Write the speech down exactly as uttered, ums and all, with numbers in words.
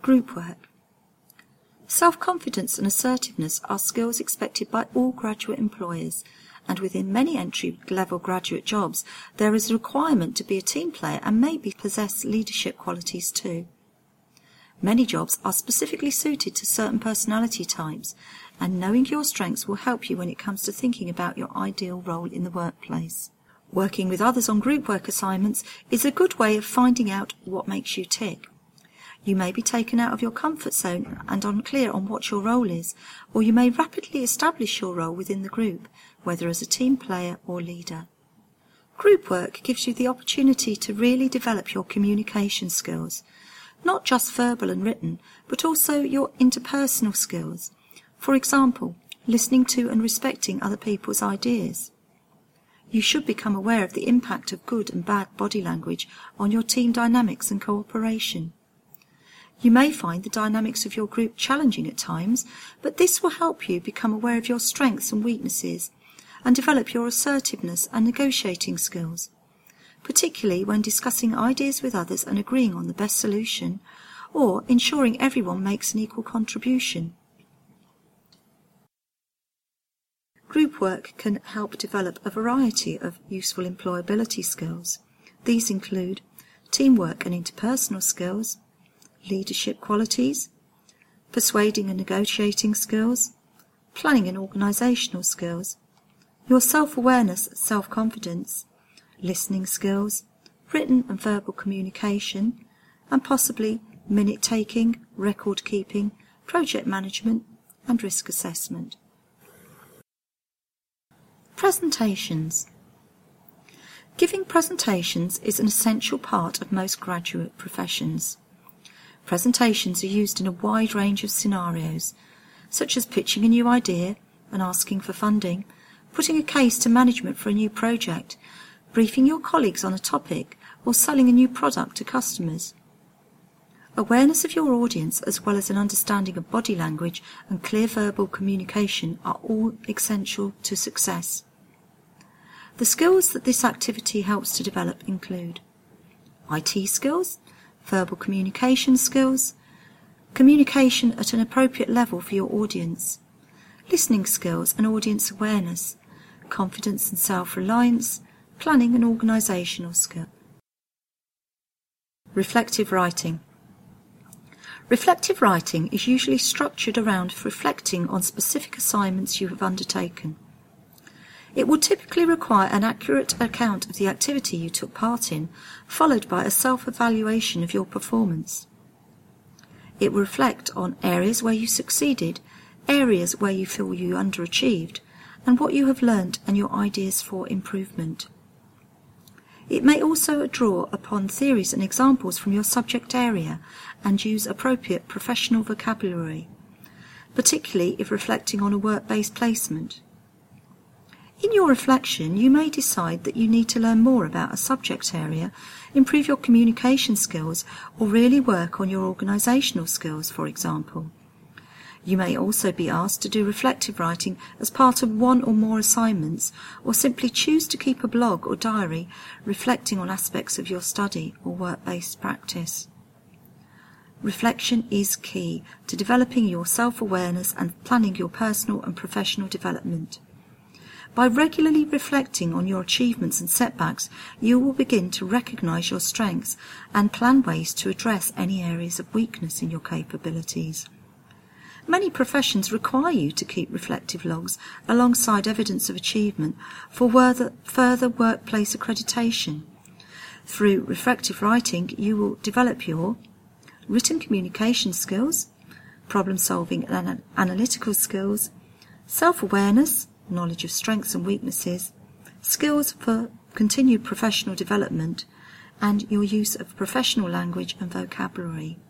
Group work. Self-confidence and assertiveness are skills expected by all graduate employers, and within many entry-level graduate jobs there is a requirement to be a team player and maybe possess leadership qualities too. Many jobs are specifically suited to certain personality types, and knowing your strengths will help you when it comes to thinking about your ideal role in the workplace. Working with others on group work assignments is a good way of finding out what makes you tick. You may be taken out of your comfort zone and unclear on what your role is, or you may rapidly establish your role within the group, whether as a team player or leader. Group work gives you the opportunity to really develop your communication skills, not just verbal and written, but also your interpersonal skills. For example, listening to and respecting other people's ideas. You should become aware of the impact of good and bad body language on your team dynamics and cooperation. You may find the dynamics of your group challenging at times, but this will help you become aware of your strengths and weaknesses and develop your assertiveness and negotiating skills, particularly when discussing ideas with others and agreeing on the best solution, or ensuring everyone makes an equal contribution. Group work can help develop a variety of useful employability skills. These include teamwork and interpersonal skills, leadership qualities, persuading and negotiating skills, planning and organisational skills, your self-awareness and self-confidence, listening skills, written and verbal communication, and possibly minute-taking, record-keeping, project management, and risk assessment. Presentations. Giving presentations is an essential part of most graduate professions. Presentations are used in a wide range of scenarios, such as pitching a new idea and asking for funding, putting a case to management for a new project, briefing your colleagues on a topic, or selling a new product to customers. Awareness of your audience, as well as an understanding of body language and clear verbal communication, are all essential to success. The skills that this activity helps to develop include I T skills, verbal communication skills, communication at an appropriate level for your audience, listening skills and audience awareness, confidence and self-reliance, planning and organisational skill. Reflective writing. Reflective writing is usually structured around reflecting on specific assignments you have undertaken. It will typically require an accurate account of the activity you took part in, followed by a self-evaluation of your performance. It will reflect on areas where you succeeded, areas where you feel you underachieved, and what you have learnt and your ideas for improvement. It may also draw upon theories and examples from your subject area and use appropriate professional vocabulary, particularly if reflecting on a work-based placement. In your reflection, you may decide that you need to learn more about a subject area, improve your communication skills, or really work on your organisational skills, for example. You may also be asked to do reflective writing as part of one or more assignments, or simply choose to keep a blog or diary reflecting on aspects of your study or work-based practice. Reflection is key to developing your self-awareness and planning your personal and professional development. By regularly reflecting on your achievements and setbacks, you will begin to recognise your strengths and plan ways to address any areas of weakness in your capabilities. Many professions require you to keep reflective logs alongside evidence of achievement for further workplace accreditation. Through reflective writing, you will develop your written communication skills, problem-solving and analytical skills, self-awareness, knowledge of strengths and weaknesses, skills for continued professional development, and your use of professional language and vocabulary.